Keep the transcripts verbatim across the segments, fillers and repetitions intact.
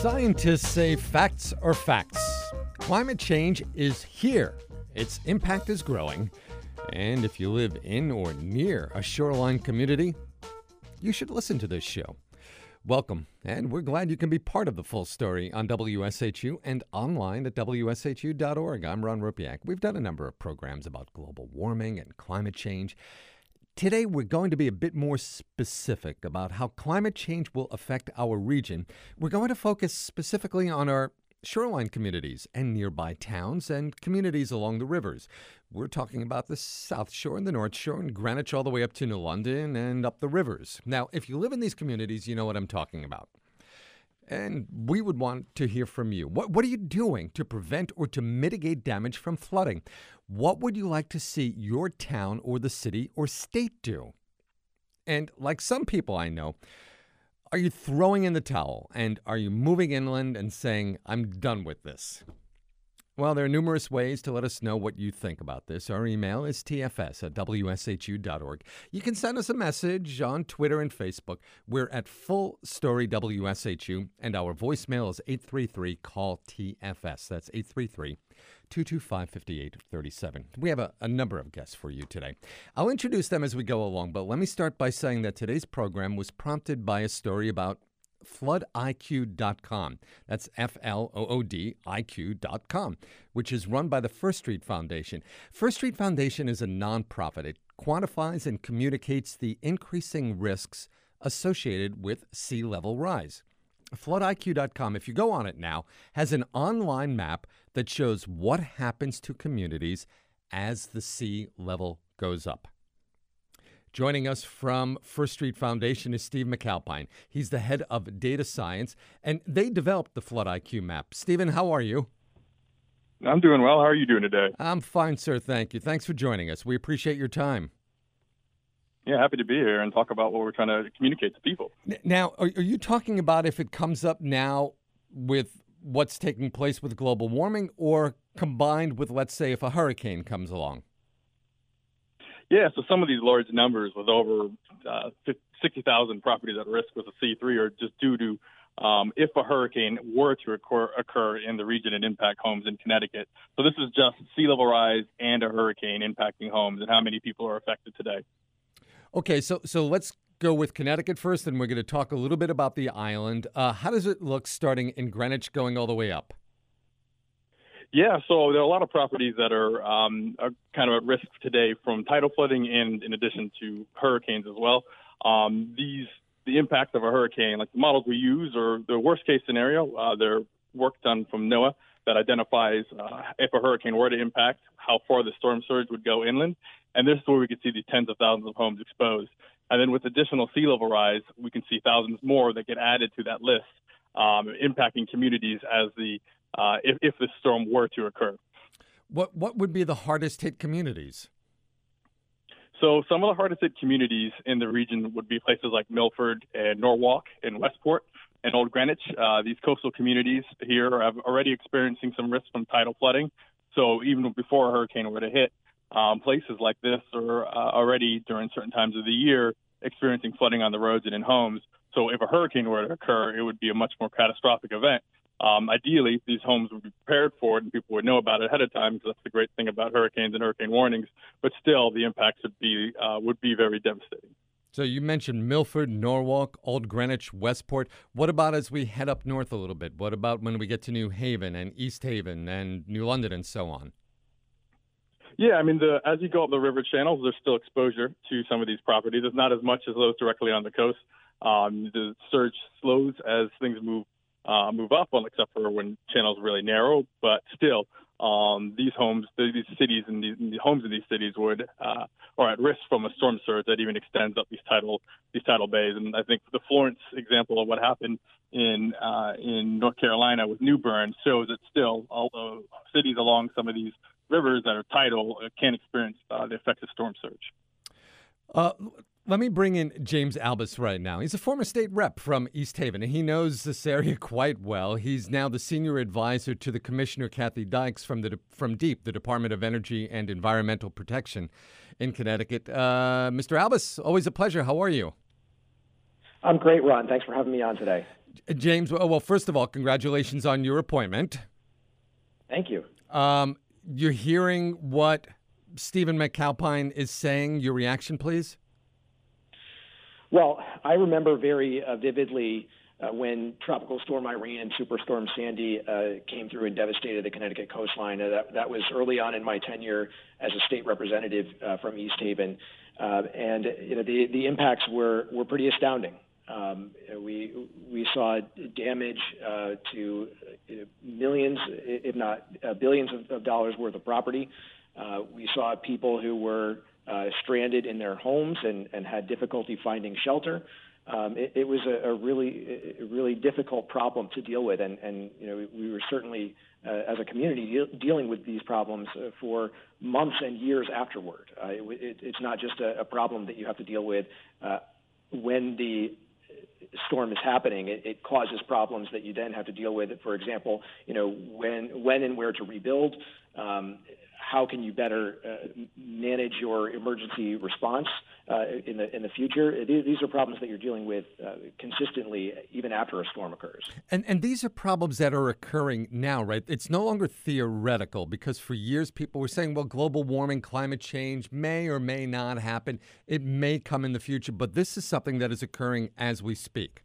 Scientists say facts are facts. Climate change is here. Its impact is growing. And if you live in or near a shoreline community, you should listen to this show. Welcome, and we're glad you can be part of the full story on W S H U and online at W S H U dot org. I'm Ron Rupiak. We've done a number of programs about global warming and climate change. Today, we're going to be a bit more specific about how climate change will affect our region. We're going to focus specifically on our shoreline communities and nearby towns and communities along the rivers. We're talking about the South Shore and the North Shore and Greenwich all the way up to New London and up the rivers. Now, if you live in these communities, you know what I'm talking about. And we would want to hear from you. What, what are you doing to prevent or to mitigate damage from flooding? What would you like to see your town or the city or state do? And like some people I know, are you throwing in the towel and are you moving inland and saying, I'm done with this? Well, there are numerous ways to let us know what you think about this. Our email is T F S at W S H U dot org. You can send us a message on Twitter and Facebook. We're at Full Story W S H U, and our voicemail is eight three three, call T F S. That's eight three three, two two five, five eight three seven. We have a, a number of guests for you today. I'll introduce them as we go along, but let me start by saying that today's program was prompted by a story about flood I Q dot com. That's F L O O D I Q dot com, which is run by the First Street Foundation. First Street Foundation is a nonprofit. It quantifies and communicates the increasing risks associated with sea level rise. flood I Q dot com, if you go on it now, has an online map that shows what happens to communities as the sea level goes up. Joining us from First Street Foundation is Steve McAlpine. He's the head of data science, and they developed the Flood I Q map. Stephen, how are you? I'm doing well. How are you doing today? I'm fine, sir. Thank you. Thanks for joining us. We appreciate your time. Yeah, happy to be here and talk about what we're trying to communicate to people. Now, are, are you talking about if it comes up now with what's taking place with global warming or combined with, let's say, if a hurricane comes along? Yeah, so some of these large numbers with over uh, sixty thousand properties at risk with a C three are just due to um, if a hurricane were to occur, occur in the region and impact homes in Connecticut. So this is just sea level rise and a hurricane impacting homes and how many people are affected today. Okay, so so let's go with Connecticut first, and we're going to talk a little bit about the island. Uh, how does it look starting in Greenwich going all the way up? Yeah, so there are a lot of properties that are, um, are kind of at risk today from tidal flooding and in addition to hurricanes as well. Um, these the impact of a hurricane, like the models we use, are the worst case scenario. Uh, they're work done from NOAA that identifies uh, if a hurricane were to impact, how far the storm surge would go inland. And this is where we could see these tens of thousands of homes exposed. And then with additional sea level rise, we can see thousands more that get added to that list, um, impacting communities as the Uh, if, if the storm were to occur. What what would be the hardest hit communities? So some of the hardest hit communities in the region would be places like Milford and Norwalk and Westport and Old Greenwich. Uh, these coastal communities here are already experiencing some risk from tidal flooding. So even before a hurricane were to hit, um, places like this are uh, already during certain times of the year experiencing flooding on the roads and in homes. So if a hurricane were to occur, it would be a much more catastrophic event. Um, ideally, these homes would be prepared for it and people would know about it ahead of time, because that's the great thing about hurricanes and hurricane warnings. But still, the impacts would be uh, would be very devastating. So you mentioned Milford, Norwalk, Old Greenwich, Westport. What about as we head up north a little bit? What about when we get to New Haven and East Haven and New London and so on? Yeah, I mean, the, as you go up the river channels, there's still exposure to some of these properties. It's not as much as those directly on the coast. Um, the surge slows as things move Uh, move up, well, except for when channels really narrow. But still, um, these homes, these cities, and these, the homes in these cities would uh, are at risk from a storm surge that even extends up these tidal these tidal bays. And I think the Florence example of what happened in uh, in North Carolina with New Bern shows that still, although cities along some of these rivers that are tidal uh, can experience uh, the effects of storm surge. Uh, Let me bring in James Albus right now. He's a former state rep from East Haven, and he knows this area quite well. He's now the senior advisor to the Commissioner Kathy Dykes from the from DEEP, the Department of Energy and Environmental Protection in Connecticut. Uh, Mister Albus, always a pleasure. How are you? I'm great, Ron. Thanks for having me on today. James, well, first of all, congratulations on your appointment. Thank you. Um, you're hearing what Stephen McAlpine is saying. Your reaction, please. Well, I remember very uh, vividly uh, when Tropical Storm Irene and Superstorm Sandy uh, came through and devastated the Connecticut coastline. Uh, that, that was early on in my tenure as a state representative uh, from East Haven. Uh, and you know, the, the impacts were, were pretty astounding. Um, we we saw damage uh, to you know, millions, if not uh, billions of, of dollars worth of property. Uh, we saw people who were uh, stranded in their homes and, and had difficulty finding shelter. Um, it, it was a, a really a really difficult problem to deal with, and, and you know we were certainly uh, as a community de- dealing with these problems uh, for months and years afterward. Uh, it, it, it's not just a, a problem that you have to deal with uh, when the storm is happening. It, it causes problems that you then have to deal with. For example, you know when when and where to rebuild. Um, how can you better uh, manage your emergency response uh, in the in the future? These are problems that you're dealing with uh, consistently, even after a storm occurs. And and these are problems that are occurring now, right? It's no longer theoretical, because for years people were saying, well, global warming, climate change may or may not happen. It may come in the future, but this is something that is occurring as we speak.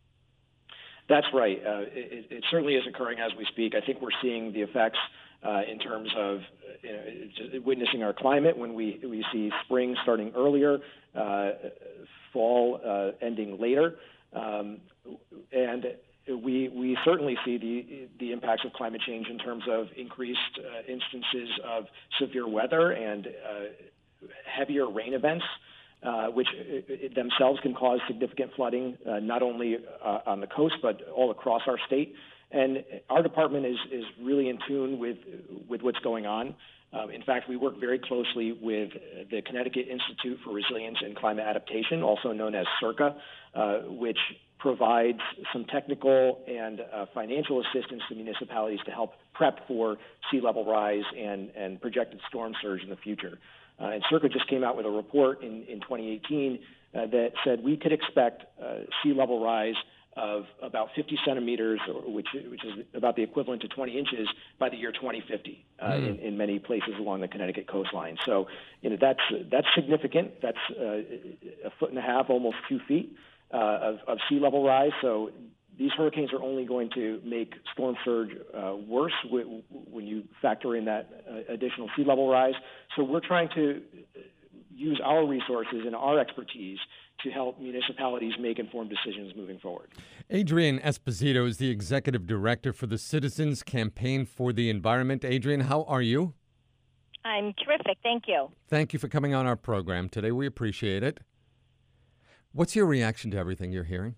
That's right. Uh, it, it certainly is occurring as we speak. I think we're seeing the effects Uh, in terms of you know, just witnessing our climate when we, we see spring starting earlier, uh, fall uh, ending later. Um, and we we certainly see the the impacts of climate change in terms of increased uh, instances of severe weather and uh, heavier rain events, uh, which themselves can cause significant flooding, uh, not only uh, on the coast, but all across our state. And our department is, is really in tune with with what's going on. Um, in fact, we work very closely with the Connecticut Institute for Resilience and Climate Adaptation, also known as CIRCA, uh, which provides some technical and uh, financial assistance to municipalities to help prep for sea level rise and, and projected storm surge in the future. Uh, and CIRCA just came out with a report in, in twenty eighteen uh, that said we could expect uh, sea level rise of about fifty centimeters, which which is about the equivalent to twenty inches by the year twenty fifty uh, mm. in, in many places along the Connecticut coastline. So, you know, that's that's significant. That's uh, a foot and a half, almost two feet uh, of, of sea level rise. So these hurricanes are only going to make storm surge uh, worse w- when you factor in that uh, additional sea level rise. So we're trying to use our resources and our expertise to help municipalities make informed decisions moving forward. Adrienne Esposito is the executive director for the Citizens Campaign for the Environment. Adrienne, how are you? I'm terrific. Thank you. Thank you for coming on our program today. We appreciate it. What's your reaction to everything you're hearing?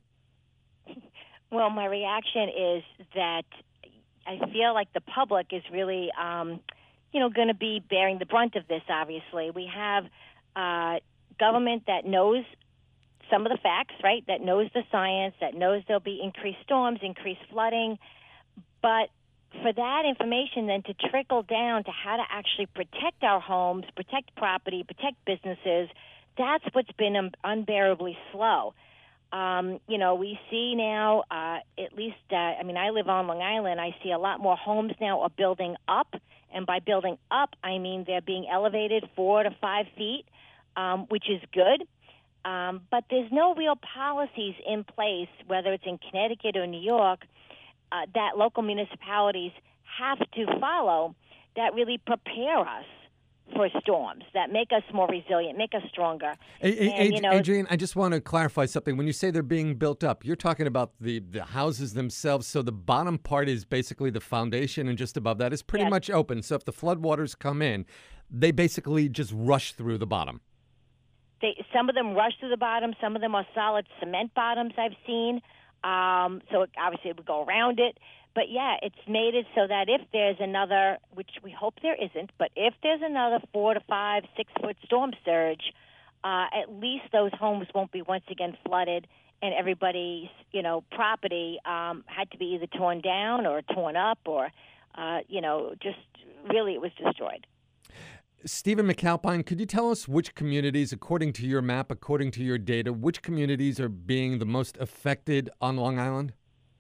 Well, my reaction is that I feel like the public is really, um, you know, going to be bearing the brunt of this, obviously. We have uh, government that knows some of the facts, right, that knows the science, that knows there'll be increased storms, increased flooding. But for that information then to trickle down to how to actually protect our homes, protect property, protect businesses, that's what's been un- unbearably slow. Um, you know, we see now, uh, at least, uh, I mean, I live on Long Island. I see a lot more homes now are building up. And by building up, I mean they're being elevated four to five feet, um, which is good. Um, but there's no real policies in place, whether it's in Connecticut or New York, uh, that local municipalities have to follow that really prepare us for storms, that make us more resilient, make us stronger. A- a- and, you know, Adrienne, I just want to clarify something. When you say they're being built up, you're talking about the, the houses themselves. So the bottom part is basically the foundation, and just above that is pretty yes. much open. So if the floodwaters come in, they basically just rush through the bottom. They, some of them rush through the bottom. Some of them are solid cement bottoms I've seen. Um, so it, obviously it would go around it. But, yeah, it's made it so that if there's another, which we hope there isn't, but if there's another four to five, six-foot storm surge, uh, at least those homes won't be once again flooded and everybody's, you know, property um, had to be either torn down or torn up or, uh, you know, just really it was destroyed. Stephen McAlpine, could you tell us which communities, according to your map, according to your data, which communities are being the most affected on Long Island?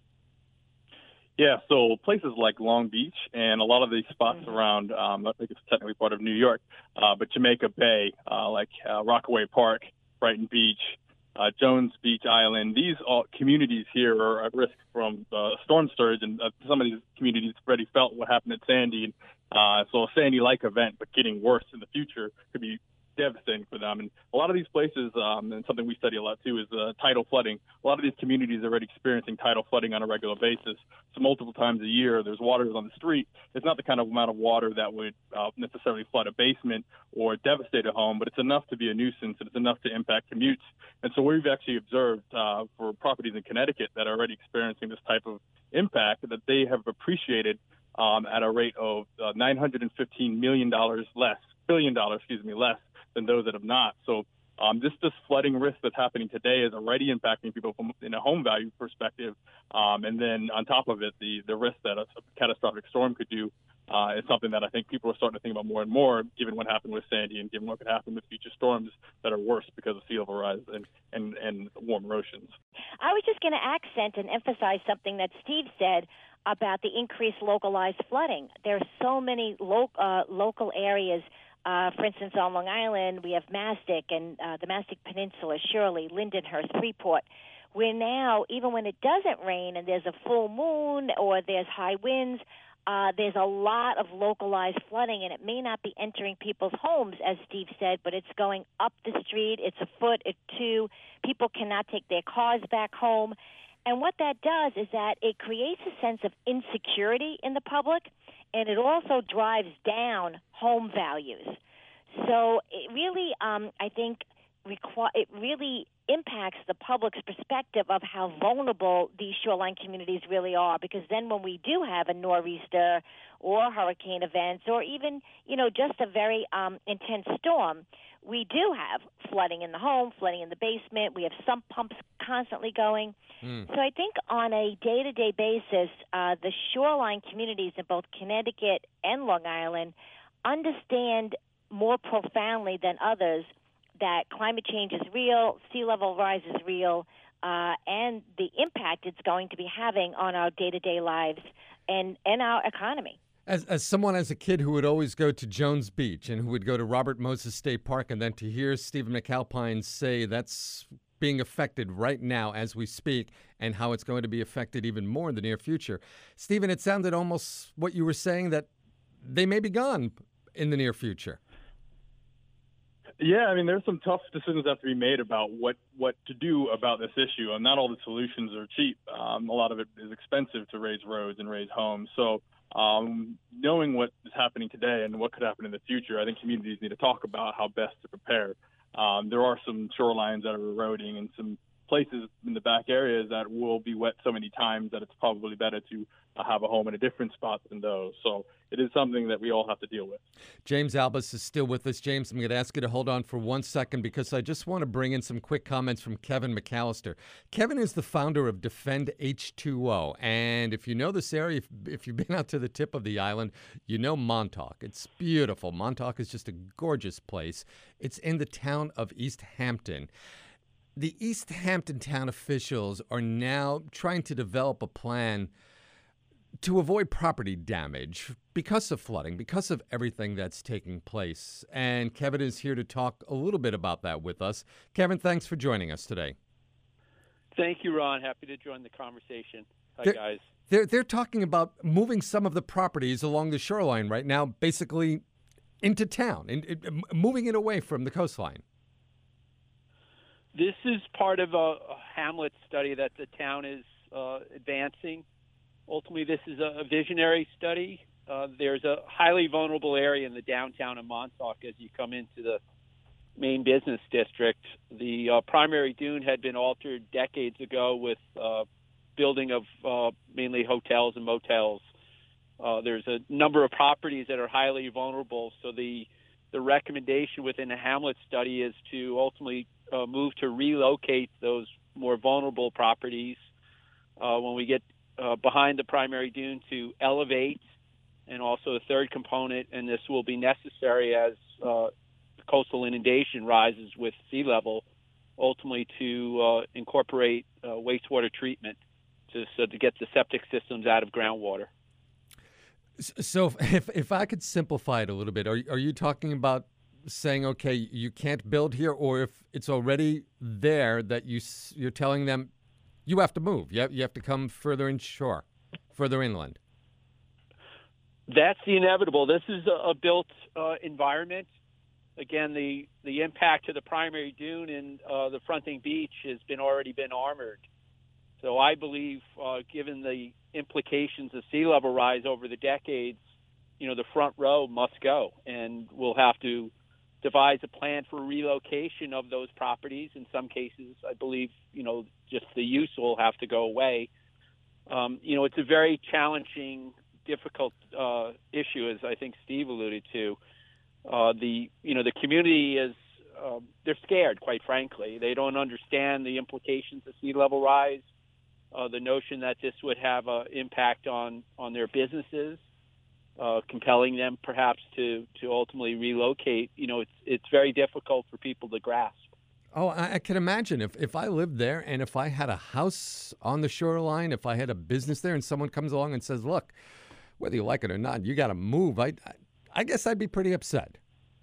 Yeah, so places like Long Beach and a lot of these spots Mm-hmm. around, um, I think it's technically part of New York, uh, but Jamaica Bay, uh, like uh, Rockaway Park, Brighton Beach, uh, Jones Beach Island, these all communities here are at risk from uh, storm surge, and uh, some of these communities already felt what happened at Sandy. And uh, so a Sandy-like event, but getting worse in the future, could be devastating for them. And a lot of these places, um, and something we study a lot too, is uh, tidal flooding. A lot of these communities are already experiencing tidal flooding on a regular basis. So multiple times a year, there's waters on the street. It's not the kind of amount of water that would uh, necessarily flood a basement or devastate a home, but it's enough to be a nuisance, and it's enough to impact commutes. And so we've actually observed uh, for properties in Connecticut that are already experiencing this type of impact that they have appreciated um, at a rate of uh, nine hundred fifteen million dollars less, billion dollars, excuse me, less than those that have not. So um, just this flooding risk that's happening today is already impacting people from in a home value perspective. Um, and then on top of it, the, the risk that a, a catastrophic storm could do uh, is something that I think people are starting to think about more and more, given what happened with Sandy and given what could happen with future storms that are worse because of sea level rise and, and, and warm oceans. I was just going to accent and emphasize something that Steve said about the increased localized flooding. There are so many lo- uh, local areas. Uh, for instance, on Long Island, we have Mastic and uh, the Mastic Peninsula, Shirley, Lindenhurst, Freeport, where now, even when it doesn't rain and there's a full moon or there's high winds, uh, there's a lot of localized flooding, and it may not be entering people's homes, as Steve said, but it's going up the street. It's a foot, it's two. People cannot take their cars back home. And what that does is that it creates a sense of insecurity in the public, and it also drives down home values. So it really, um, I think, requ- it really impacts the public's perspective of how vulnerable these shoreline communities really are, because then when we do have a nor'easter or hurricane events or even, you know, just a very um, intense storm, we do have flooding in the home, flooding in the basement. We have sump pumps constantly going. Mm. So I think on a day-to-day basis, uh, the shoreline communities in both Connecticut and Long Island understand more profoundly than others that climate change is real, sea level rise is real, uh, and the impact it's going to be having on our day-to-day lives and, and our economy. As, as someone as a kid who would always go to Jones Beach and who would go to Robert Moses State Park, and then to hear Stephen McAlpine say that's being affected right now as we speak and how it's going to be affected even more in the near future. Stephen, it sounded almost what you were saying, that they may be gone in the near future. Yeah, I mean, there's some tough decisions that have to be made about what, what to do about this issue. And not all the solutions are cheap. Um, a lot of it is expensive to raise roads and raise homes. So um, knowing what is happening today and what could happen in the future, I think communities need to talk about how best to prepare. Um, there are some shorelines that are eroding and some places in the back areas that will be wet so many times that it's probably better to uh, have a home in a different spot than those. So it is something that we all have to deal with. James Albus is still with us. James, I'm going to ask you to hold on for one second because I just want to bring in some quick comments from Kevin McAllister. Kevin is the founder of Defend H two O. And if you know this area, if, if you've been out to the tip of the island, you know Montauk. It's beautiful. Montauk is just a gorgeous place. It's in the town of East Hampton. The East Hampton town officials are now trying to develop a plan to avoid property damage because of flooding, because of everything that's taking place. And Kevin is here to talk a little bit about that with us. Kevin, thanks for joining us today. Thank you, Ron. Happy to join the conversation. Hi, they're, guys. They're, they're talking about moving some of the properties along the shoreline right now, basically into town, and moving it away from the coastline. This is part of a, a Hamlet study that the town is uh, advancing. Ultimately, this is a, a visionary study. Uh, there's a highly vulnerable area in the downtown of Montauk as you come into the main business district. The uh, primary dune had been altered decades ago with uh, building of uh, mainly hotels and motels. Uh, there's a number of properties that are highly vulnerable, so the the recommendation within the Hamlet study is to ultimately uh, move to relocate those more vulnerable properties uh, when we get uh, behind the primary dune, to elevate, and also the third component, and this will be necessary as uh, coastal inundation rises with sea level, ultimately to uh, incorporate uh, wastewater treatment to, so to get the septic systems out of groundwater. So if if I could simplify it a little bit, are are you talking about saying, okay, you can't build here, or if it's already there that you you're telling them you have to move, you have, you have to come further inshore, further inland? That's the inevitable. This is a, a built uh, environment. Again, the, the impact to the primary dune and uh, the fronting beach has been already been armored. So I believe, uh, given the implications of sea level rise over the decades, you know, the front row must go, and we'll have to devise a plan for relocation of those properties. In some cases, I believe, you know, just the use will have to go away. Um, you know, it's a very challenging, difficult uh, issue, as I think Steve alluded to. Uh, the, you know, the community is, um, they're scared, quite frankly. They don't understand the implications of sea level rise, uh, the notion that this would have an impact on, on their businesses, uh, compelling them perhaps to, to ultimately relocate. You know, it's, it's very difficult for people to grasp. Oh, I, I can imagine if, if I lived there and if I had a house on the shoreline, if I had a business there and someone comes along and says, look, whether you like it or not, you got to move. I, I, I guess I'd be pretty upset.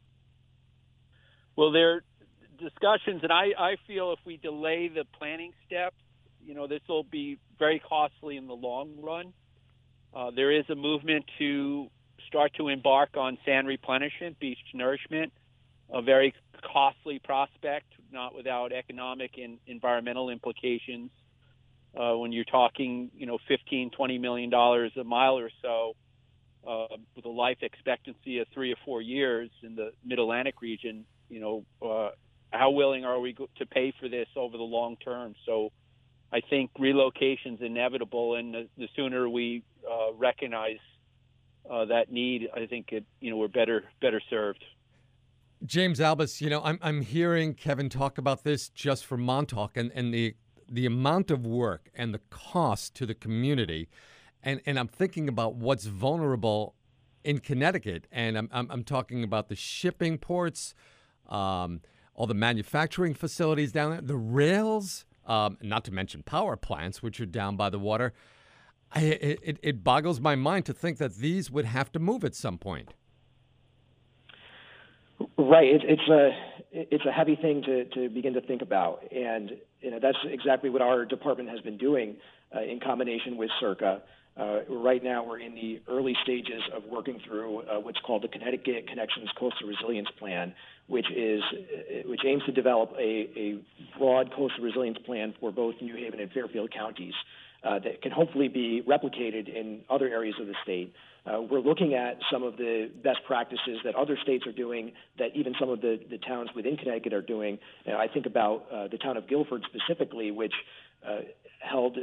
Well, there are discussions, and I, I feel if we delay the planning steps, you know, this will be very costly in the long run. Uh, there is a movement to start to embark on sand replenishment, beach nourishment, a very costly prospect, not without economic and environmental implications. Uh, when you're talking, you know, fifteen, twenty million dollars a mile or so, uh, with a life expectancy of three or four years in the Mid-Atlantic region, you know, uh, how willing are we to pay for this over the long term? So I think relocation is inevitable, and the, the sooner we uh, recognize uh, that need, I think it, you know, we're better better served. James Albus, you know, I'm I'm hearing Kevin talk about this just for Montauk and, and the the amount of work and the cost to the community, and and I'm thinking about what's vulnerable in Connecticut, and I'm I'm, I'm talking about the shipping ports, um, all the manufacturing facilities down there, the rails, um, not to mention power plants, which are down by the water. I, it, it boggles my mind to think that these would have to move at some point. Right. It, it's a it's a heavy thing to, to begin to think about, and you know that's exactly what our department has been doing uh, in combination with CERCA. Uh, right now, we're in the early stages of working through uh, what's called the Connecticut Connections Coastal Resilience Plan, which is which aims to develop a, a broad coastal resilience plan for both New Haven and Fairfield counties uh, that can hopefully be replicated in other areas of the state. Uh, we're looking at some of the best practices that other states are doing, that even some of the, the towns within Connecticut are doing. You know, I think about uh, the town of Guilford specifically, which uh, held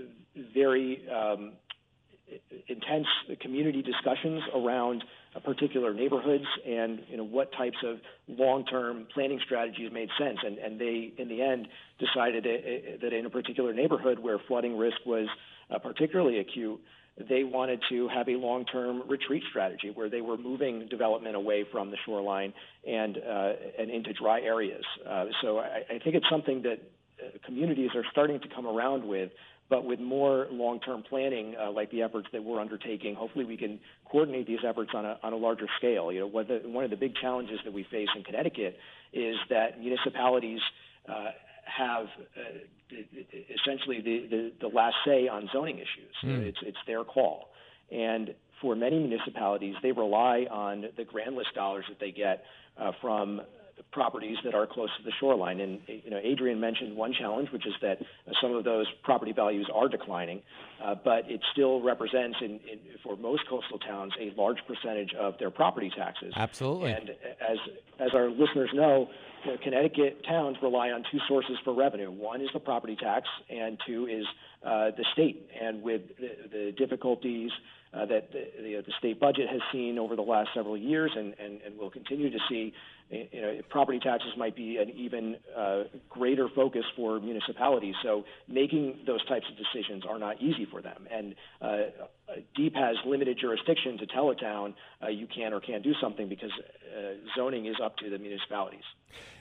very um, intense community discussions around uh, particular neighborhoods and you know what types of long-term planning strategies made sense. And, and they, in the end, decided that in a particular neighborhood where flooding risk was uh, particularly acute, they wanted to have a long-term retreat strategy where they were moving development away from the shoreline and uh, and into dry areas. Uh, so I, I think it's something that uh, communities are starting to come around with, but with more long-term planning, uh, like the efforts that we're undertaking, hopefully we can coordinate these efforts on a on a larger scale. You know, what the, one of the big challenges that we face in Connecticut is that municipalities uh, have uh, essentially the, the, the last say on zoning issues. Mm. It's it's their call. And for many municipalities, they rely on the grand list dollars that they get uh, from properties that are close to the shoreline. And, you know, Adrian mentioned one challenge, which is that some of those property values are declining, uh, but it still represents, in, in, for most coastal towns, a large percentage of their property taxes. Absolutely. And as as our listeners know, you know, Connecticut towns rely on two sources for revenue. One is the property tax, and two is uh, the state. And with the, the difficulties uh, that the, the, the state budget has seen over the last several years, and, and, and will continue to see, you know, property taxes might be an even uh, greater focus for municipalities. So making those types of decisions are not easy for them. And uh, DEEP has limited jurisdiction to tell a town uh, you can or can't do something because uh, zoning is up to the municipalities.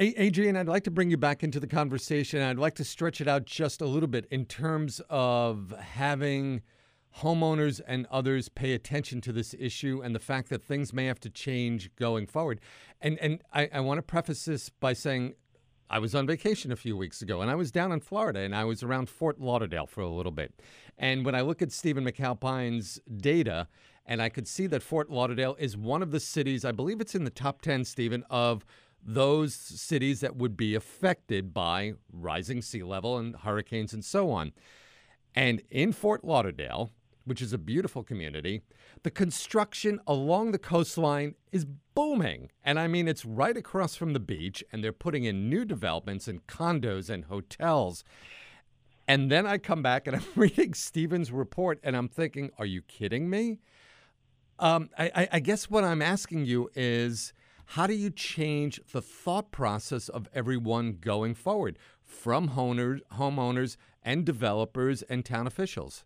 A- Adrian, I'd like to bring you back into the conversation. I'd like to stretch it out just a little bit in terms of having homeowners and others pay attention to this issue and the fact that things may have to change going forward. And and I, I want to preface this by saying I was on vacation a few weeks ago, and I was down in Florida, and I was around Fort Lauderdale for a little bit. And when I look at Stephen McAlpine's data, and I could see that Fort Lauderdale is one of the cities, I believe it's in the top ten, Stephen, of those cities that would be affected by rising sea level and hurricanes and so on. And in Fort Lauderdale, which is a beautiful community, the construction along the coastline is booming. And I mean, it's right across from the beach, and they're putting in new developments and condos and hotels. And then I come back and I'm reading Stephen's report, and I'm thinking, are you kidding me? Um, I, I, I guess what I'm asking you is, how do you change the thought process of everyone going forward, from homeowners, homeowners and developers and town officials?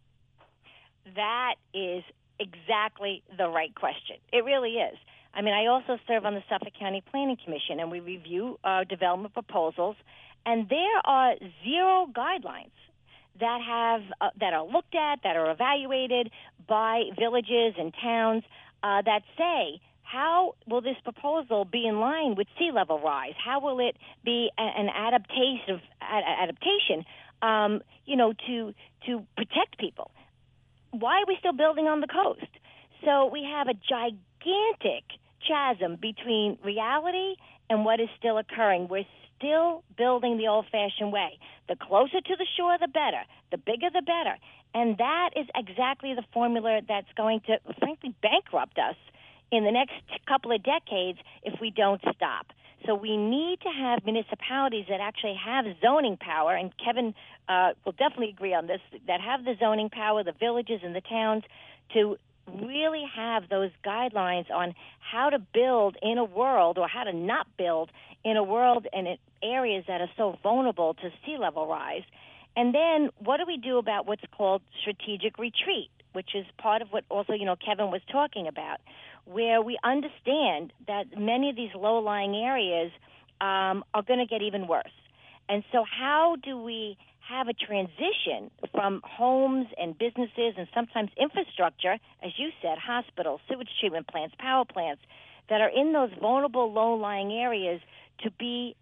That is exactly the right question. It really is. I mean, I also serve on the Suffolk County Planning Commission, and we review uh, development proposals, and there are zero guidelines that have uh, that are looked at, that are evaluated by villages and towns uh, that say, how will this proposal be in line with sea level rise? How will it be a, an adaptation, adaptation, um, you know, to to protect people? Why are we still building on the coast? So we have a gigantic chasm between reality and what is still occurring. We're still building the old-fashioned way. The closer to the shore, the better. The bigger, the better. And that is exactly the formula that's going to, frankly, bankrupt us in the next couple of decades if we don't stop. So we need to have municipalities that actually have zoning power, and Kevin uh, will definitely agree on this, that have the zoning power, the villages and the towns, to really have those guidelines on how to build in a world, or how to not build in a world and in areas that are so vulnerable to sea level rise. And then what do we do about what's called strategic retreat, which is part of what also, you know, Kevin was talking about, where we understand that many of these low-lying areas um, are going to get even worse. And so how do we have a transition from homes and businesses and sometimes infrastructure, as you said, hospitals, sewage treatment plants, power plants, that are in those vulnerable low-lying areas to be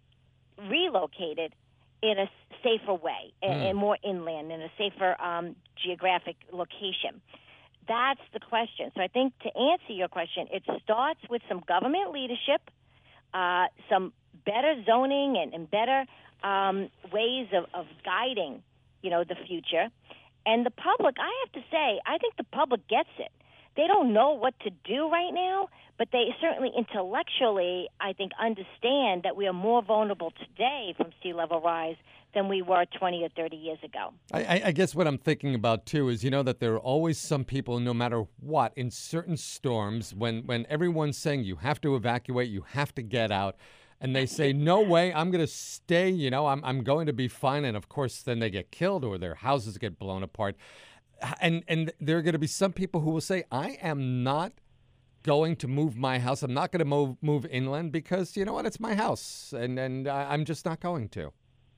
relocated in a safer way, mm. and more inland, in a safer um, geographic location? That's the question. So I think to answer your question, it starts with some government leadership, uh, some better zoning and, and better um, ways of, of guiding, you know, the future. And the public, I have to say, I think the public gets it. They don't know what to do right now, but they certainly intellectually, I think, understand that we are more vulnerable today from sea level rise than we were twenty or thirty years ago. I, I guess what I'm thinking about, too, is, you know, that there are always some people, no matter what, in certain storms, when, when everyone's saying you have to evacuate, you have to get out, and they say, no way, I'm going to stay, you know, I'm, I'm going to be fine. And, of course, then they get killed or their houses get blown apart. And, and there are going to be some people who will say, I am not going to move my house. I'm not going to move, move inland because, you know what, it's my house, and, and I'm just not going to.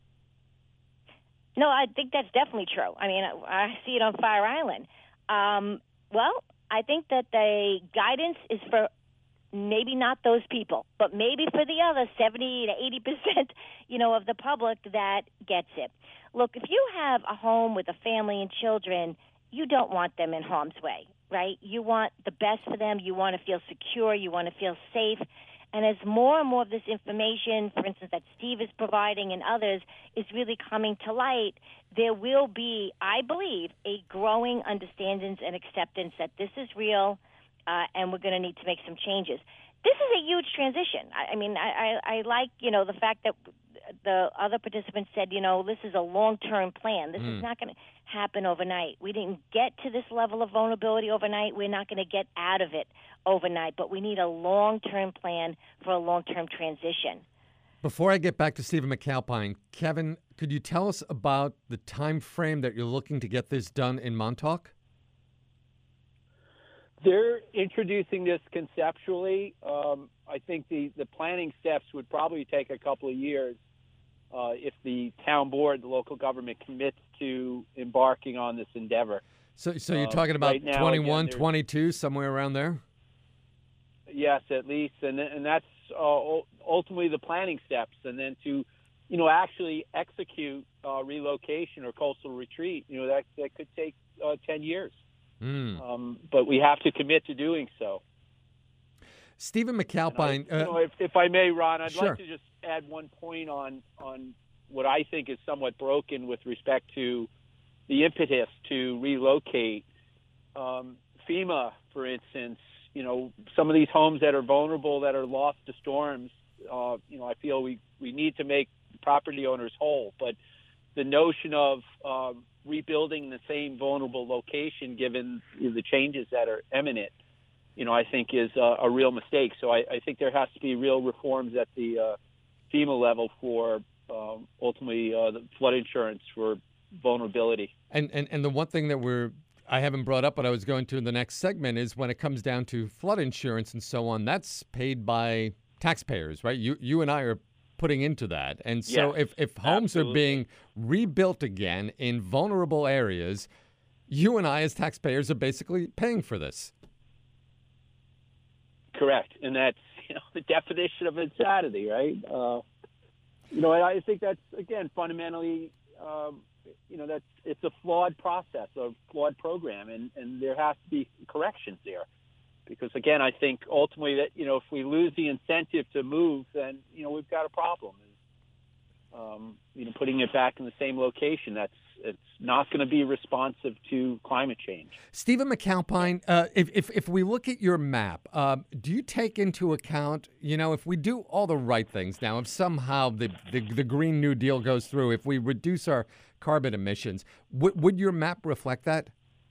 No, I think that's definitely true. I mean, I, I see it on Fire Island. Um, well, I think that the guidance is for maybe not those people, but maybe for the other seventy to eighty percent, you know, of the public that gets it. Look, if you have a home with a family and children, you don't want them in harm's way, right? You want the best for them. You want to feel secure. You want to feel safe. And as more and more of this information, for instance, that Steve is providing and others, is really coming to light, there will be, I believe, a growing understanding and acceptance that this is real, uh, and we're going to need to make some changes. This is a huge transition. I, I mean, I, I, I like, you know, the fact that the other participants said, you know, this is a long-term plan. This mm. is not going to happen overnight. We didn't get to this level of vulnerability overnight. We're not going to get out of it overnight, but we need a long-term plan for a long-term transition. Before I get back to Stephen McAlpine, Kevin, could you tell us about the time frame that you're looking to get this done in Montauk? They're introducing this conceptually. Um, I think the, the planning steps would probably take a couple of years uh, if the town board, the local government, commits to embarking on this endeavor. So, so you're Uh, talking about right now, twenty-one, again, twenty-two, somewhere around there? Yes, at least, and and that's uh, ultimately the planning steps, and then to, you know, actually execute uh, relocation or coastal retreat. You know, that that could take uh, ten years. Mm. Um, but we have to commit to doing so. Stephen McAlpine. I, you uh, know, if, if I may, Ron, I'd sure. like to just add one point on on what I think is somewhat broken with respect to the impetus to relocate. Um, FEMA, for instance, you know, some of these homes that are vulnerable, that are lost to storms, uh, you know, I feel we, we need to make property owners whole. But the notion of uh, rebuilding the same vulnerable location, given the changes that are imminent, you know, I think is a, a real mistake. So I, I think there has to be real reforms at the uh, FEMA level for um, ultimately uh, the flood insurance for vulnerability. And, and and the one thing that we're I haven't brought up, but I was going to in the next segment, is when it comes down to flood insurance and so on, that's paid by taxpayers, right? You you and I are putting into that. And so Yes, if, if homes absolutely. are being rebuilt again in vulnerable areas, you and I as taxpayers are basically paying for this. Correct. And that's, you know, the definition of insanity, right? Uh, you know, I think that's, again, fundamentally, um, you know, that's it's a flawed process, a flawed program, and, and there has to be corrections there. Because, again, I think ultimately that, you know, if we lose the incentive to move, then, you know, we've got a problem. Um, you know, putting it back in the same location, that's it's not going to be responsive to climate change. Stephen McAlpine, uh, if, if if we look at your map, uh, do you take into account, you know, if we do all the right things now, if somehow the, the, the Green New Deal goes through, if we reduce our carbon emissions, w- would your map reflect that?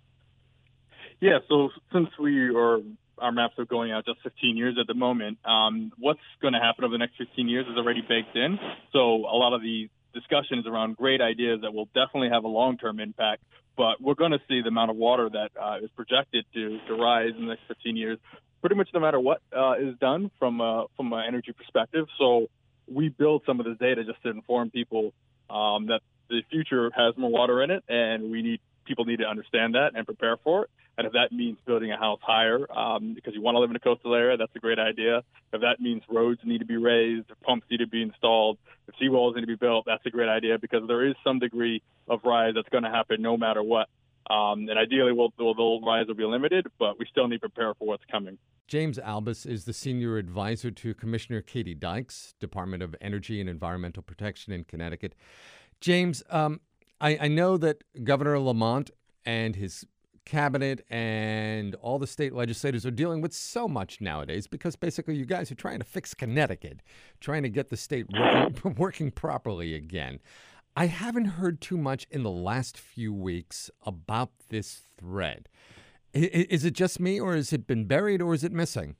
Yeah, so since we are, our maps are going out just fifteen years at the moment, um, what's going to happen over the next fifteen years is already baked in. So a lot of the discussion is around great ideas that will definitely have a long-term impact, but we're going to see the amount of water that uh, is projected to, to rise in the next fifteen years, pretty much no matter what uh, is done from a, from an energy perspective. So we build some of this data just to inform people um, that the future has more water in it, and we need people need to understand that and prepare for it. And if that means building a house higher um, because you want to live in a coastal area, that's a great idea. If that means roads need to be raised, if pumps need to be installed, if seawalls need to be built, that's a great idea because there is some degree of rise that's going to happen no matter what. Um, and ideally, we'll, the rise will be limited, but we still need to prepare for what's coming. James Albus is the senior advisor to Commissioner Katie Dykes, Department of Energy and Environmental Protection in Connecticut. James, um, I, I know that Governor Lamont and his cabinet and all the state legislators are dealing with so much nowadays because basically you guys are trying to fix Connecticut, trying to get the state working, working properly again. I haven't heard too much in the last few weeks about this thread. I, is it just me, or has it been buried, or is it missing?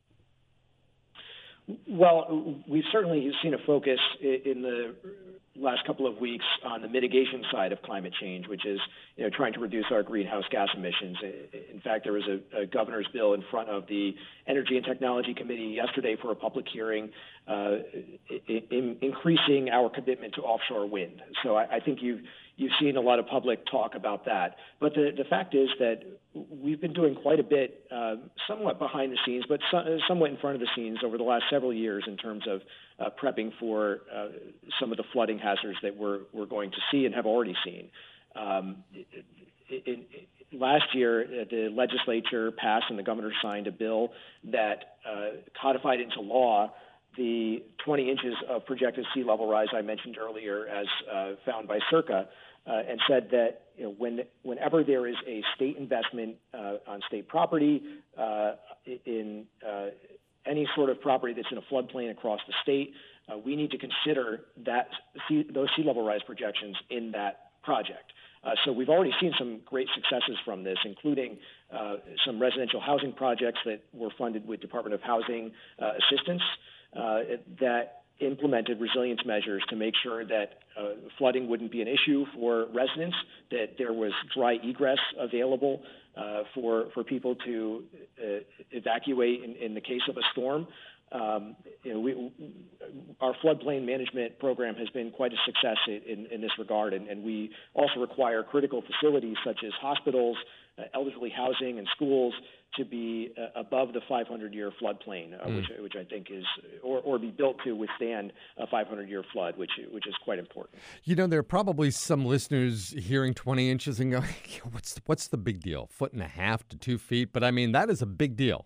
Well, we've certainly seen a focus in the last couple of weeks on the mitigation side of climate change, which is, you know, trying to reduce our greenhouse gas emissions. In fact, there was a, a governor's bill in front of the Energy and Technology Committee yesterday for a public hearing, uh, in, increasing our commitment to offshore wind. So I, I think you've you've seen a lot of public talk about that. But the, the fact is that we've been doing quite a bit, uh, somewhat behind the scenes, but so, somewhat in front of the scenes over the last several years in terms of uh, prepping for uh, some of the flooding hazards that we're we're going to see and have already seen. Um, in, in, last year, the legislature passed and the governor signed a bill that uh, codified into law the twenty inches of projected sea level rise I mentioned earlier, as uh, found by Circa, uh, and said that, you know, when, whenever there is a state investment uh, on state property, uh, in uh, any sort of property that's in a floodplain across the state, uh, we need to consider that sea, those sea level rise projections in that project. Uh, so we've already seen some great successes from this, including uh, some residential housing projects that were funded with Department of Housing uh, assistance. Uh, that implemented resilience measures to make sure that uh, flooding wouldn't be an issue for residents, that there was dry egress available uh, for for people to uh, evacuate in, in the case of a storm. Um, you know, we, our floodplain management program has been quite a success in, in this regard, and, and we also require critical facilities such as hospitals, uh, elderly housing, and schools to be uh, above the five hundred year floodplain, uh, mm. which, which I think is, or, or be built to withstand a five hundred year flood, which which is quite important. You know, there are probably some listeners hearing twenty inches and going, "What's the, what's the big deal? Foot and a half to two feet?" But I mean, that is a big deal.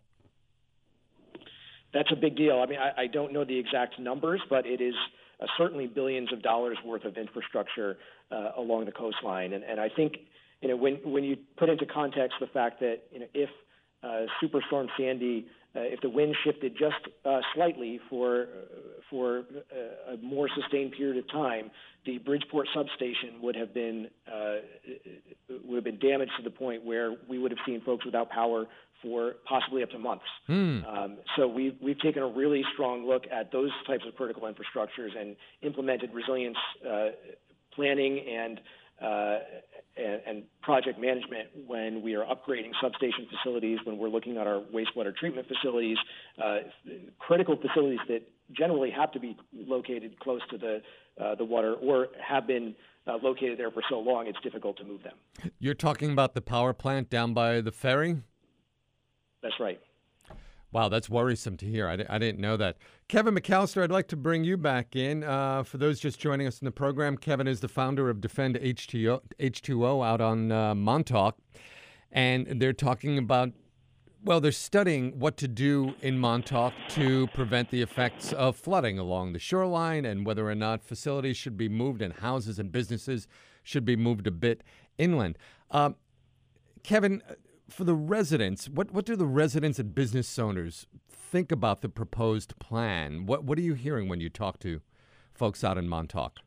That's a big deal. I mean, I, I don't know the exact numbers, but it is uh, certainly billions of dollars worth of infrastructure uh, along the coastline. And, and I think, you know, when when you put into context the fact that, you know, if uh, Superstorm Sandy, uh, if the wind shifted just uh, slightly for uh, for uh, a more sustained period of time, the Bridgeport substation would have been uh, would have been damaged to the point where we would have seen folks without power for possibly up to months. Hmm. Um, so we've, we've taken a really strong look at those types of critical infrastructures and implemented resilience uh, planning and, uh, and and project management when we are upgrading substation facilities, when we're looking at our wastewater treatment facilities, uh, critical facilities that generally have to be located close to the uh, the water or have been uh, located there for so long it's difficult to move them. You're talking about the power plant down by the ferry? That's right. Wow, that's worrisome to hear. I, I didn't know that. Kevin McAllister, I'd like to bring you back in. Uh, for those just joining us in the program, Kevin is the founder of Defend H two O out on uh, Montauk. And they're talking about, well, they're studying what to do in Montauk to prevent the effects of flooding along the shoreline and whether or not facilities should be moved and houses and businesses should be moved a bit inland. Uh, Kevin, for the residents, what, what do the residents and business owners think about the proposed plan? What what are you hearing when you talk to folks out in Montauk?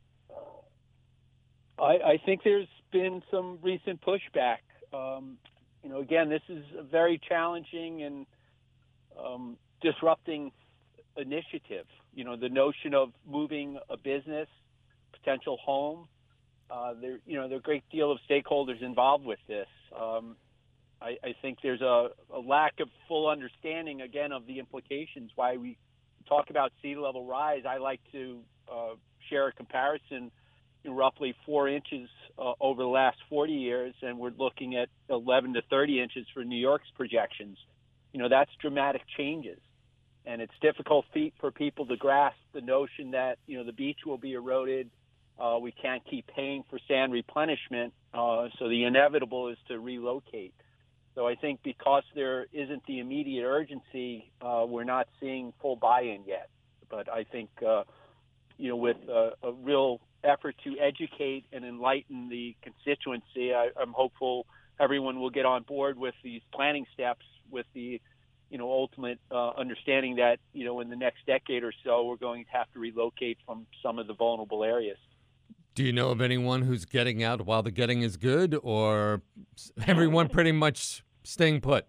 I, I think there's been some recent pushback. Um, you know, again, this is a very challenging and um, disrupting initiative. You know, the notion of moving a business, potential home, uh, there, you know, there are a great deal of stakeholders involved with this. Um, I, I think there's a, a lack of full understanding, again, of the implications. Why we talk about sea level rise, I like to uh, share a comparison in roughly four inches uh, over the last forty years, and we're looking at eleven to thirty inches for New York's projections. You know, that's dramatic changes. And it's difficult for people to grasp the notion that, you know, the beach will be eroded. Uh, we can't keep paying for sand replenishment, uh, so the inevitable is to relocate. So I think because there isn't the immediate urgency, uh, we're not seeing full buy-in yet. But I think, uh, you know, with a, a real effort to educate and enlighten the constituency, I, I'm hopeful everyone will get on board with these planning steps with the, you know, ultimate uh, understanding that, you know, in the next decade or so, we're going to have to relocate from some of the vulnerable areas. Do you know of anyone who's getting out while the getting is good, or everyone pretty much staying put?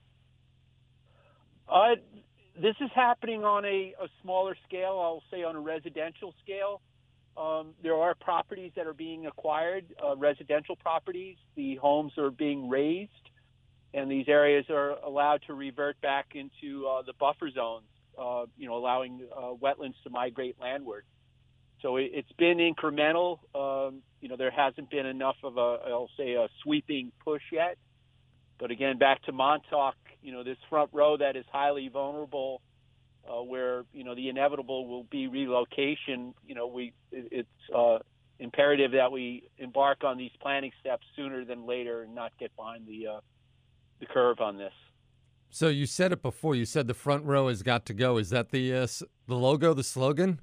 Uh, this is happening on a, a smaller scale, I'll say on a residential scale. Um, there are properties that are being acquired, uh, residential properties. The homes are being raised, and these areas are allowed to revert back into uh, the buffer zones, uh, you know, allowing uh, wetlands to migrate landward. So it, it's been incremental. Um, you know, there hasn't been enough of a, I'll say, a sweeping push yet. But again, back to Montauk, you know, this front row that is highly vulnerable, uh, where, you know, the inevitable will be relocation. You know, we it, it's uh, imperative that we embark on these planning steps sooner than later and not get behind the uh, the curve on this. So you said it before. You said the front row has got to go. Is that the uh, the logo, the slogan?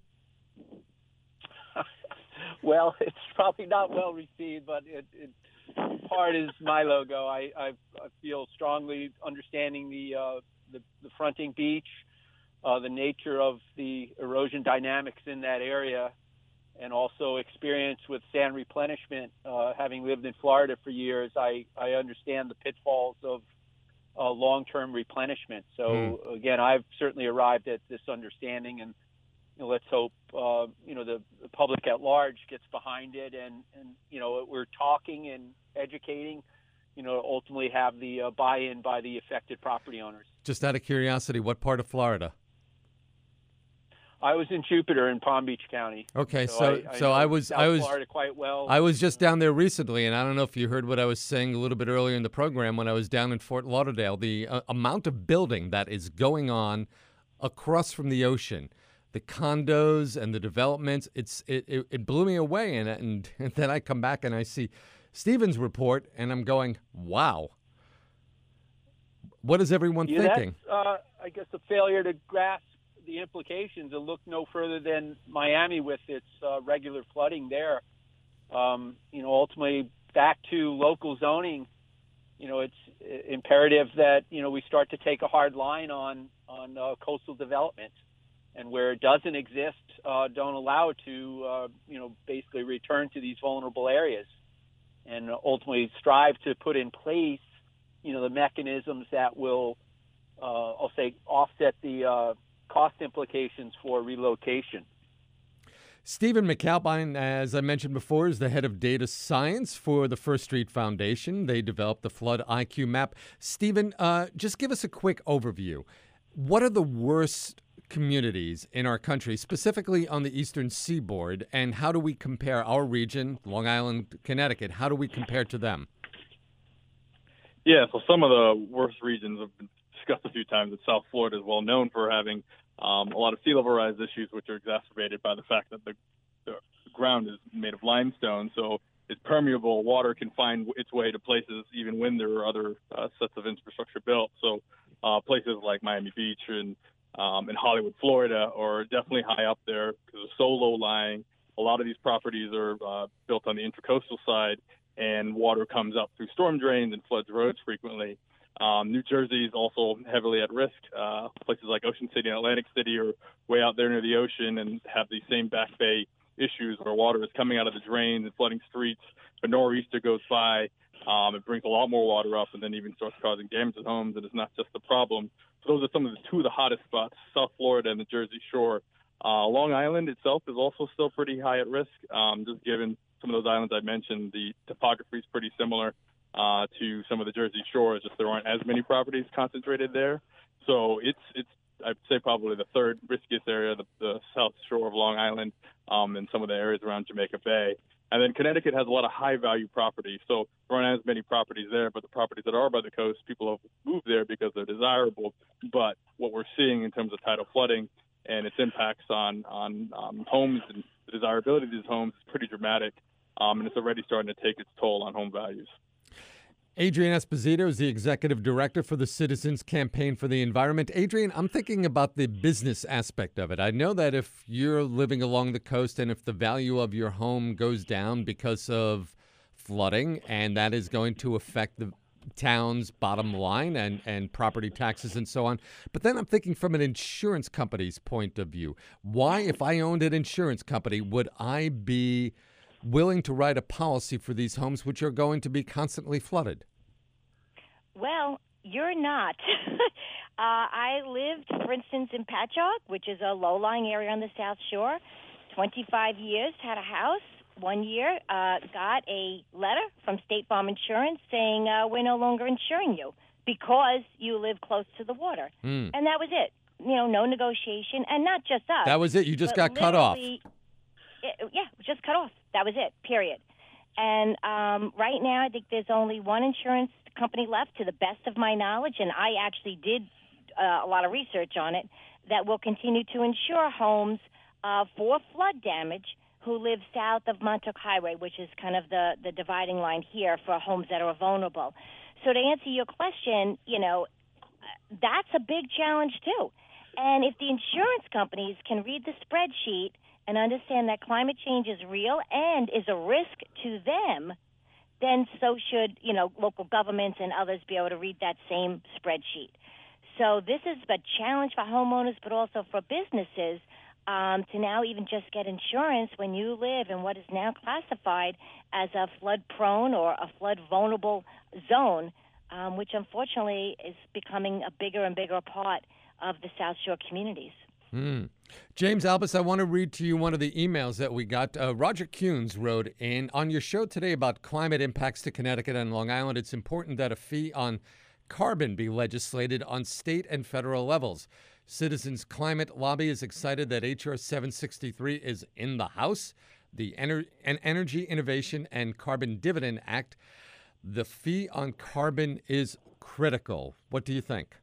Well, it's probably not well received, but it, it part is my logo. I, I, I feel strongly understanding the uh, the, the fronting beach, uh, the nature of the erosion dynamics in that area, and also experience with sand replenishment. Uh, having lived in Florida for years, I, I understand the pitfalls of uh, long-term replenishment. So, mm. again, I've certainly arrived at this understanding, and you know, let's hope uh, you know the, the public at large gets behind it, and, and you know we're talking and educating, you know, ultimately have the uh, buy-in by the affected property owners. Just out of curiosity, what part of Florida? I was in Jupiter in Palm Beach County. Okay, so so I, I, so I was South I was Florida quite well. I was just down there recently, and I don't know if you heard what I was saying a little bit earlier in the program when I was down in Fort Lauderdale. The uh, amount of building that is going on across from the ocean, the condos and the developments, it's it, it, it blew me away. And, and and then I come back and I see Stephen's report, and I'm going, wow. What is everyone yeah, thinking? That's, uh, I guess, a failure to grasp the implications and look no further than Miami with its uh, regular flooding there. Um, you know, ultimately back to local zoning. You know, it's imperative that you know we start to take a hard line on on uh, coastal development, and where it doesn't exist, uh, don't allow it to uh, you know basically return to these vulnerable areas, and ultimately strive to put in place you know the mechanisms that will uh, I'll say offset the uh, cost implications for relocation. Stephen McAlpine, as I mentioned before, is the head of data science for the First Street Foundation. They developed the Flood I Q map. Stephen, uh, just give us a quick overview. What are the worst communities in our country, specifically on the eastern seaboard, and how do we compare our region, Long Island, Connecticut, how do we compare to them? Yeah, so some of the worst regions have been discussed a few times. That South Florida is well known for having um, a lot of sea level rise issues, which are exacerbated by the fact that the, the ground is made of limestone, so it's permeable. Water can find its way to places even when there are other uh, sets of infrastructure built. So uh, places like Miami Beach and um, in Hollywood, Florida, are definitely high up there because they're so low lying. A lot of these properties are uh, built on the intracoastal side, and water comes up through storm drains and floods roads frequently. Um, New Jersey is also heavily at risk. Uh, places like Ocean City and Atlantic City are way out there near the ocean and have these same back bay issues where water is coming out of the drains and flooding streets. A nor'easter goes by, um, it brings a lot more water up and then even starts causing damage to homes, and it's not just a problem. So those are some of the two of the hottest spots, South Florida and the Jersey Shore. Uh, Long Island itself is also still pretty high at risk, um, just given some of those islands I mentioned. The topography is pretty similar uh, to some of the Jersey Shore. It's just there aren't as many properties concentrated there. So it's, it's I'd say probably the third riskiest area, the, the South Shore of Long Island, um, and some of the areas around Jamaica Bay. And then Connecticut has a lot of high-value property, so there aren't as many properties there, but the properties that are by the coast, people have moved there because they're desirable. But what we're seeing in terms of tidal flooding and its impacts on, on um, homes and the desirability of these homes is pretty dramatic, um, and it's already starting to take its toll on home values. Adrian Esposito is the executive director for the Citizens Campaign for the Environment. Adrian, I'm thinking about the business aspect of it. I know that if you're living along the coast and if the value of your home goes down because of flooding, and that is going to affect the town's bottom line and, and property taxes and so on. But then I'm thinking from an insurance company's point of view. Why, if I owned an insurance company, would I be willing to write a policy for these homes which are going to be constantly flooded? Well, you're not. uh, I lived, for instance, in Patchogue, which is a low-lying area on the South Shore. twenty-five years, had a house. One year, uh, got a letter from State Farm Insurance saying, uh, we're no longer insuring you because you live close to the water. Mm. And that was it. You know, no negotiation. And not just us. That was it? You just but got cut off? It, yeah, just cut off. That was it, period. And um, right now, I think there's only one insurance company left, to the best of my knowledge, and I actually did uh, a lot of research on it, that will continue to insure homes uh, for flood damage who live south of Montauk Highway, which is kind of the, the dividing line here for homes that are vulnerable. So to answer your question, you know, that's a big challenge too. And if the insurance companies can read the spreadsheet and understand that climate change is real and is a risk to them, then so should, you know, local governments and others be able to read that same spreadsheet. So this is a challenge for homeowners, but also for businesses um, to now even just get insurance when you live in what is now classified as a flood-prone or a flood-vulnerable zone, um, which unfortunately is becoming a bigger and bigger part of the South Shore communities. Mm. James Albus, I want to read to you one of the emails that we got. Uh, Roger Kuhns wrote in, on your show today about climate impacts to Connecticut and Long Island, it's important that a fee on carbon be legislated on state and federal levels. Citizens Climate Lobby is excited that H R seven sixty-three is in the House. The Ener- an Energy Innovation and Carbon Dividend Act. The fee on carbon is critical. What do you think?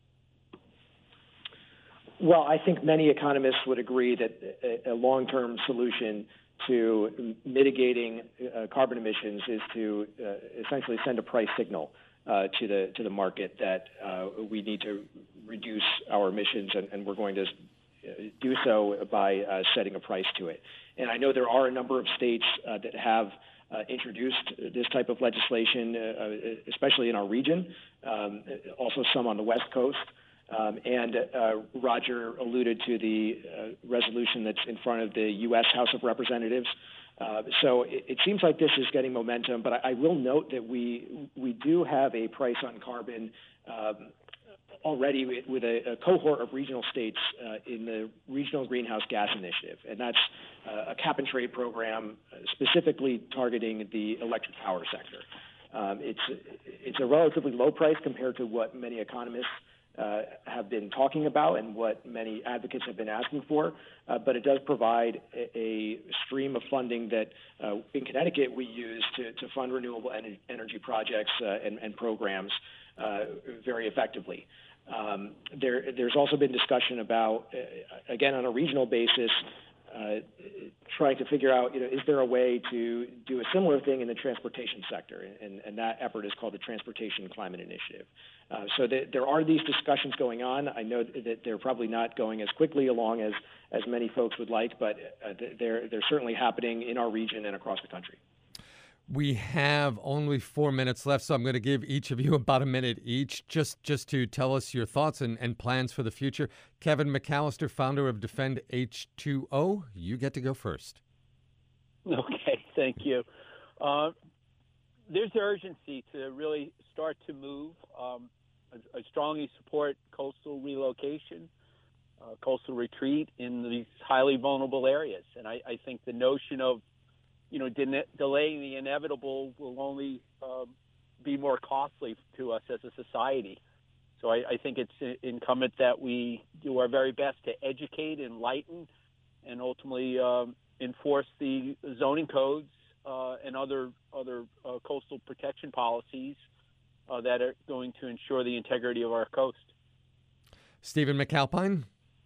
Well, I think many economists would agree that a, a long-term solution to mitigating uh, carbon emissions is to uh, essentially send a price signal uh, to the to the market that uh, we need to reduce our emissions, and, and we're going to do so by uh, setting a price to it. And I know there are a number of states uh, that have uh, introduced this type of legislation, uh, especially in our region, um, also some on the West Coast. Um, and uh, Roger alluded to the uh, resolution that's in front of the U S House of Representatives. Uh, so it, it seems like this is getting momentum, but I, I will note that we we do have a price on carbon um, already with, with a, a cohort of regional states uh, in the Regional Greenhouse Gas Initiative, and that's uh, a cap and trade program specifically targeting the electric power sector. Um, it's it's a relatively low price compared to what many economists Uh, have been talking about and what many advocates have been asking for, uh, but it does provide a, a stream of funding that uh, in Connecticut we use to, to fund renewable en- energy projects uh, and, and programs uh, very effectively. Um, there, there's also been discussion about, uh, again, on a regional basis, uh, trying to figure out, you know, is there a way to do a similar thing in the transportation sector? And, and that effort is called the Transportation Climate Initiative. Uh, so th- there are these discussions going on. I know that they're probably not going as quickly along as, as many folks would like, but uh, they're, they're certainly happening in our region and across the country. We have only four minutes left, so I'm going to give each of you about a minute each just, just to tell us your thoughts and, and plans for the future. Kevin McAllister, founder of Defend H two O, you get to go first. Okay, thank you. Uh, there's urgency to really start to move. Um, I, I strongly support coastal relocation, uh, coastal retreat in these highly vulnerable areas. And I, I think the notion of you know, de- delaying the inevitable will only um, be more costly to us as a society. So I, I think it's incumbent that we do our very best to educate, enlighten, and ultimately um, enforce the zoning codes uh, and other other uh, coastal protection policies uh, that are going to ensure the integrity of our coast. Stephen McAlpine?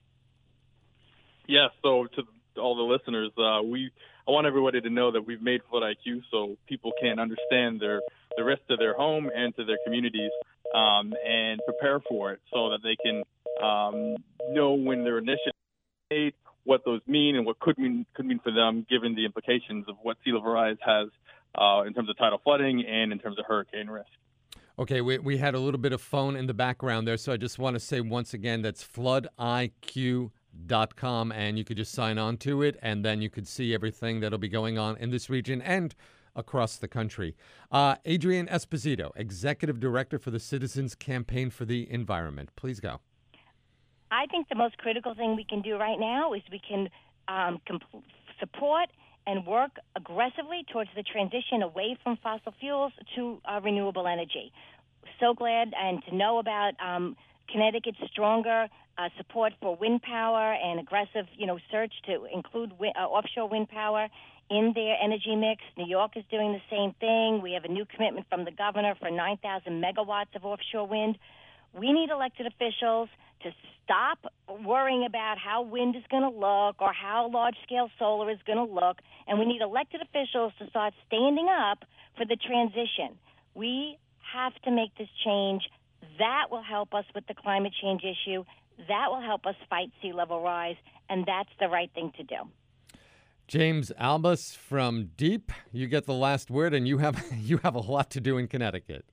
Yeah, so to all the listeners, uh, we I want everybody to know that we've made Flood I Q so people can understand their the risk to their home and to their communities um, and prepare for it so that they can um, know when their initiative is made, what those mean, and what could mean could mean for them, given the implications of what sea level rise has uh, in terms of tidal flooding and in terms of hurricane risk. Okay, we we had a little bit of phone in the background there, so I just want to say once again that's flood I Q dot com, and you could just sign on to it, and then you could see everything that'll be going on in this region and across the country. Uh, Adrienne Esposito, Executive Director for the Citizens Campaign for the Environment. Please go. I think the most critical thing we can do right now is we can um, comp- support and work aggressively towards the transition away from fossil fuels to uh, renewable energy. So glad and to know about um, Connecticut's stronger uh, support for wind power and aggressive, you know, search to include wi- uh, offshore wind power in their energy mix. New York is doing the same thing. We have a new commitment from the governor for nine thousand megawatts of offshore wind. We need elected officials to stop worrying about how wind is going to look or how large-scale solar is going to look, and we need elected officials to start standing up for the transition. We have to make this change. That will help us with the climate change issue. That will help us fight sea level rise, and that's the right thing to do. James Albus from Deep, you get the last word, and you have you have a lot to do in Connecticut.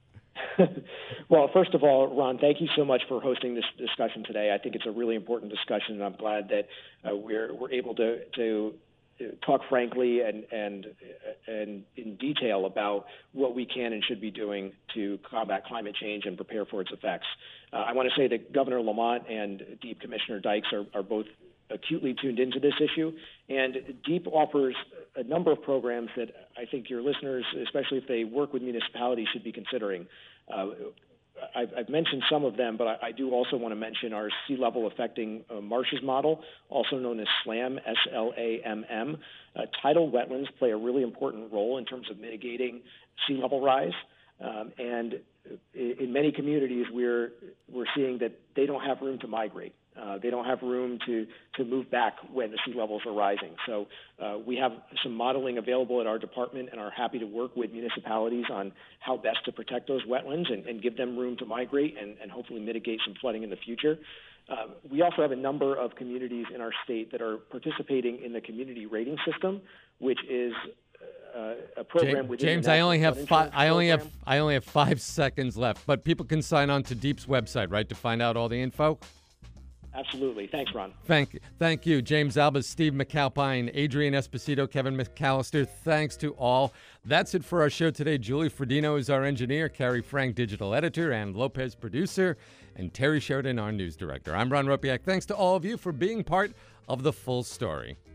Well, first of all, Ron, thank you so much for hosting this discussion today. I think it's a really important discussion, and I'm glad that uh, we're we're able to to talk frankly and and and in detail about what we can and should be doing to combat climate change and prepare for its effects. Uh, I want to say that Governor Lamont and Deep Commissioner Dykes are, are both acutely tuned into this issue, and Deep offers a number of programs that I think your listeners, especially if they work with municipalities, should be considering. Uh, I've, I've mentioned some of them, but I, I do also want to mention our sea level affecting uh, marshes model, also known as SLAM, S L A M M. Uh, tidal wetlands play a really important role in terms of mitigating sea level rise. Um, and in, in many communities, we're, we're seeing that they don't have room to migrate. Uh, they don't have room to, to move back when the sea levels are rising. So uh, we have some modeling available at our department and are happy to work with municipalities on how best to protect those wetlands and, and give them room to migrate and, and hopefully mitigate some flooding in the future. Uh, we also have a number of communities in our state that are participating in the community rating system, which is uh, a program James, within James the I only have National five. I only have Program. I only have five seconds left, but people can sign on to Deep's website, right, to find out all the info. Absolutely. Thanks, Ron. Thank, thank you, James Albers, Steve McAlpine, Adrian Esposito, Kevin McAllister. Thanks to all. That's it for our show today. Julie Fredino is our engineer, Carrie Frank, digital editor, and Lopez, producer, and Terry Sheridan, our news director. I'm Ron Ropiak. Thanks to all of you for being part of The Full Story.